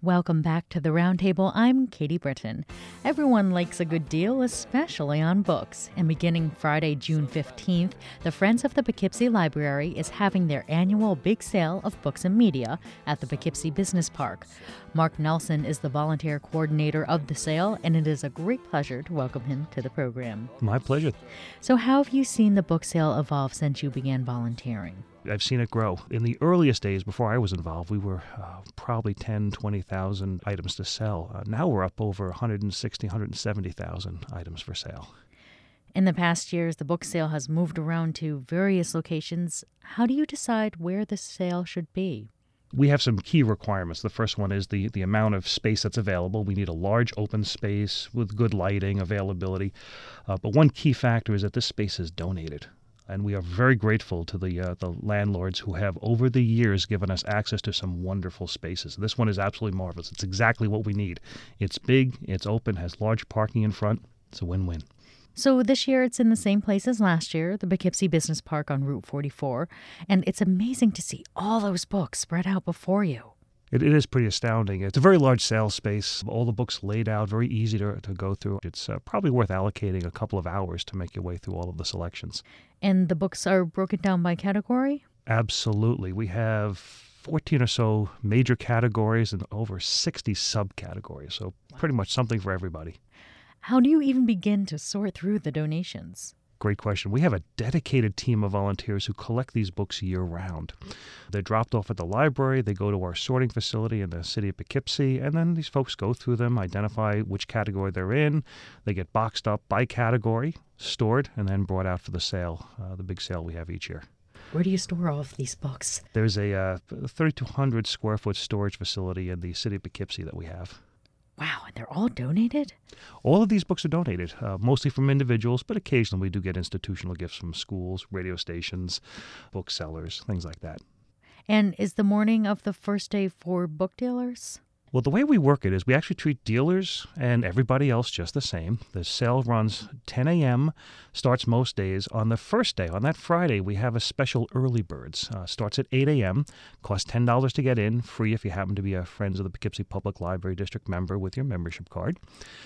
Welcome back to the Roundtable. I'm Katie Britton. Everyone likes a good deal, especially on books. And beginning Friday, June 15th, the Friends of the Poughkeepsie Library is having their annual big sale of books and media at the Poughkeepsie Business Park. Mark Nelson is the volunteer coordinator of the sale, and it is a great pleasure to welcome him to the program. My pleasure. So how have you seen the book sale evolve since you began volunteering? I've seen it grow. In the earliest days, before I was involved, we were probably 10, 20,000 items to sell. Now we're up over 160, 170,000 items for sale. In the past years, the book sale has moved around to various locations. How do you decide where the sale should be? We have some key requirements. The first one is the amount of space that's available. We need a large open space with good lighting, availability. But one key factor is that this space is donated. And we are very grateful to the landlords who have, over the years, given us access to some wonderful spaces. This one is absolutely marvelous. It's exactly what we need. It's big, it's open, has large parking in front. It's a win-win. So this year it's in the same place as last year, the Poughkeepsie Business Park on Route 44. And it's amazing to see all those books spread out before you. It is pretty astounding. It's a very large sales space. All the books laid out, very easy to go through. It's probably worth allocating a couple of hours to make your way through all of the selections. And the books are broken down by category? Absolutely. We have 14 or so major categories and over 60 subcategories. So pretty much something for everybody. How do you even begin to sort through the donations? Great question. We have a dedicated team of volunteers who collect these books year-round. They're dropped off at the library, they go to our sorting facility in the city of Poughkeepsie, and then these folks go through them, identify which category they're in. They get boxed up by category, stored, and then brought out for the sale, the big sale we have each year. Where do you store all of these books? There's a 3,200 square foot storage facility in the city of Poughkeepsie that we have. Wow, and they're all donated? All of these books are donated, mostly from individuals, but occasionally we do get institutional gifts from schools, radio stations, booksellers, things like that. And is the morning of the first day for book dealers? Well, the way we work it is we actually treat dealers and everybody else just the same. The sale runs 10 a.m., starts most days. On the first day, on that Friday, we have a special early birds. Starts at 8 a.m., costs $10 to get in, free if you happen to be a Friends of the Poughkeepsie Public Library District member with your membership card.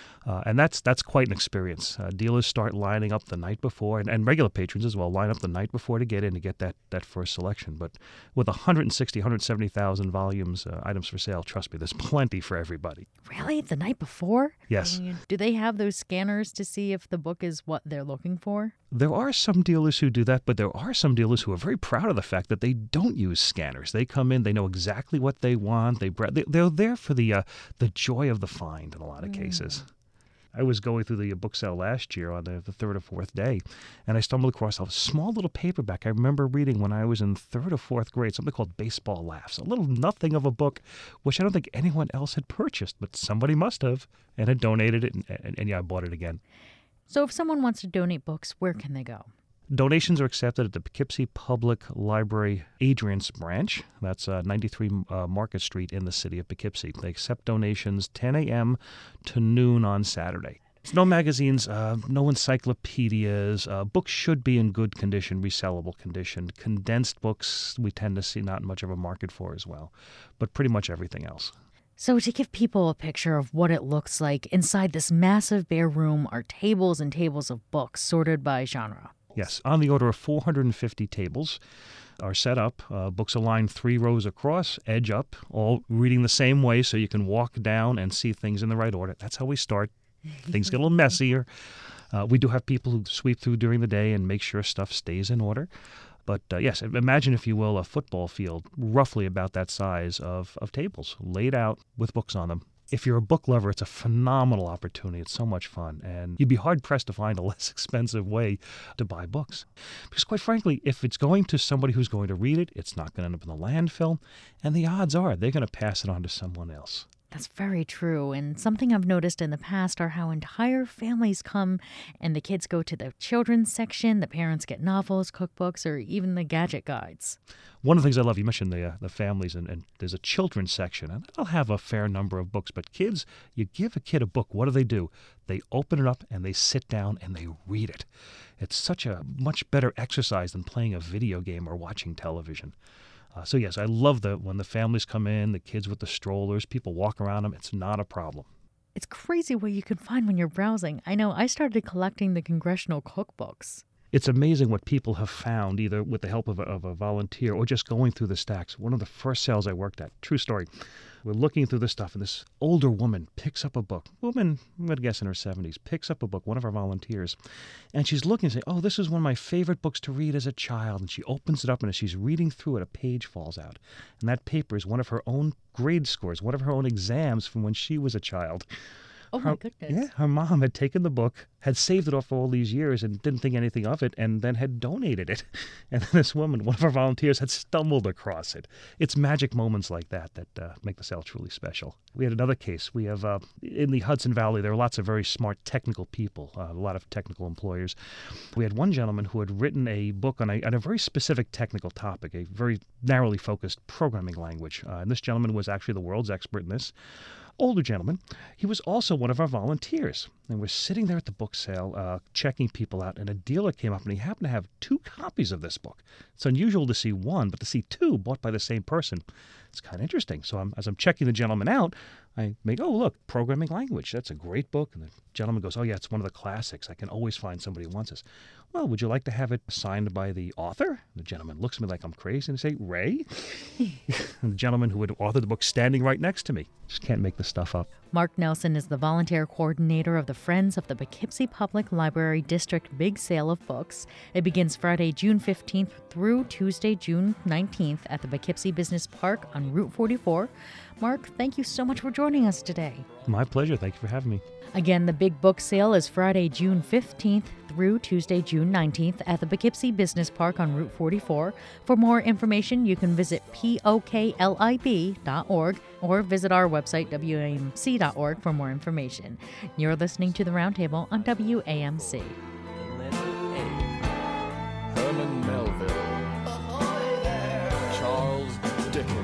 And that's quite an experience. Dealers start lining up the night before, and regular patrons as well, line up the night before to get in to get that first selection. But with 160, 170,000 volumes, items for sale, trust me, there's plenty for everybody. Really? The night before? Yes. Do they have those scanners to see if the book is what they're looking for? There are some dealers who do that, but there are some dealers who are very proud of the fact that they don't use scanners. They come in, they know exactly what they want. They're there for the joy of the find in a lot of cases. I was going through the book sale last year on the third or fourth day, and I stumbled across a small little paperback I remember reading when I was in third or fourth grade, something called Baseball Laughs, a little nothing of a book, which I don't think anyone else had purchased, but somebody must have, and had donated it, and yeah, I bought it again. So if someone wants to donate books, where can they go? Donations are accepted at the Poughkeepsie Public Library Adrian's branch. That's 93 Market Street in the city of Poughkeepsie. They accept donations 10 a.m. to noon on Saturday. No magazines, no encyclopedias. Books should be in good condition, resellable condition. Condensed books we tend to see not much of a market for as well, but pretty much everything else. So to give people a picture of what it looks like, inside this massive bare room are tables and tables of books sorted by genre. Yes, on the order of 450 tables are set up. Books are lined 3 rows across, edge up, all reading the same way so you can walk down and see things in the right order. That's how we start. Things get a little messier. We do have people who sweep through during the day and make sure stuff stays in order. But yes, imagine, if you will, a football field roughly about that size of tables laid out with books on them. If you're a book lover, it's a phenomenal opportunity. It's so much fun. And you'd be hard-pressed to find a less expensive way to buy books. Because quite frankly, if it's going to somebody who's going to read it, it's not going to end up in the landfill. And the odds are they're going to pass it on to someone else. That's very true. And something I've noticed in the past are how entire families come and the kids go to the children's section, the parents get novels, cookbooks, or even the gadget guides. One of the things I love, you mentioned the families, and there's a children's section, and they'll have a fair number of books. But kids, you give a kid a book, what do? They open it up and they sit down and they read it. It's such a much better exercise than playing a video game or watching television. So yes, I love when the families come in, the kids with the strollers, people walk around them. It's not a problem. It's crazy what you can find when you're browsing. I know I started collecting the congressional cookbooks. It's amazing what people have found, either with the help of a volunteer or just going through the stacks. One of the first sales I worked at, true story, we're looking through the stuff, and this older woman picks up a book. Woman, I'm going to guess in her 70s, picks up a book, one of our volunteers, and she's looking and saying, oh, this is one of my favorite books to read as a child. And she opens it up, and as she's reading through it, a page falls out. And that paper is one of her own grade scores, one of her own exams from when she was a child. Oh, my goodness. Yeah, her mom had taken the book, had saved it off for all these years and didn't think anything of it, and then had donated it. And then this woman, one of our volunteers, had stumbled across it. It's magic moments like that make the sale truly special. We had another case. We have, in the Hudson Valley, there are lots of very smart technical people, a lot of technical employers. We had one gentleman who had written a book on a very specific technical topic, a very narrowly focused programming language. And this gentleman was actually the world's expert in this. Older gentleman. He was also one of our volunteers. And we're sitting there at the book sale, checking people out, and a dealer came up, and he happened to have 2 copies of this book. It's unusual to see one, but to see 2 bought by the same person, it's kind of interesting. So as I'm checking the gentleman out, I make, oh, look, programming language. That's a great book. And the gentleman goes, oh, yeah, it's one of the classics. I can always find somebody who wants this. Well, would you like to have it signed by the author? The gentleman looks at me like I'm crazy and say, Ray? And the gentleman who had authored the book standing right next to me. Just can't make this stuff up. Mark Nelson is the volunteer coordinator of the Friends of the Poughkeepsie Public Library District Big Sale of Books. It begins Friday, June 15th through Tuesday, June 19th at the Poughkeepsie Business Park on Route 44. Mark, thank you so much for joining us today. My pleasure. Thank you for having me. Again, the Big Book Sale is Friday, June 15th through Tuesday, June 19th at the Poughkeepsie Business Park on Route 44. For more information, you can visit poklib.org or visit our website, wamc.org, for more information. You're listening to The Roundtable on WAMC. Herman Melville. Charles Dickens.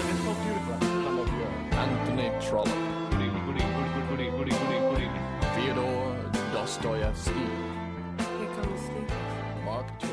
Anthony Trollope. Fyodor Dostoevsky. Mark